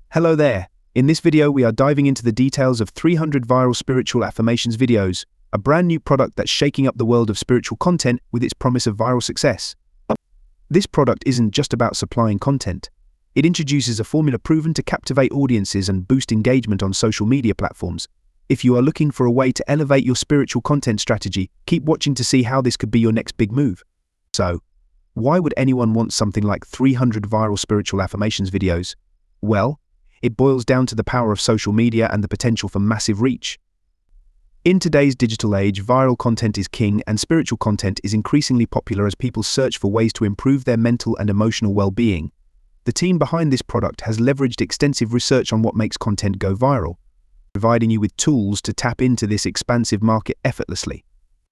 Hello there. In this video, we are diving into the details of 300 viral spiritual affirmations videos, a brand new product that's shaking up the world of spiritual content with its promise of viral success. This product isn't just about supplying content. It introduces a formula proven to captivate audiences and boost engagement on social media platforms. If you are looking for a way to elevate your spiritual content strategy, keep watching to see how this could be your next big move. So, why would anyone want something like 300 viral spiritual affirmations videos? Well, it boils down to the power of social media and the potential for massive reach. In today's digital age, viral content is king, and spiritual content is increasingly popular as people search for ways to improve their mental and emotional well-being. The team behind this product has leveraged extensive research on what makes content go viral, providing you with tools to tap into this expansive market effortlessly.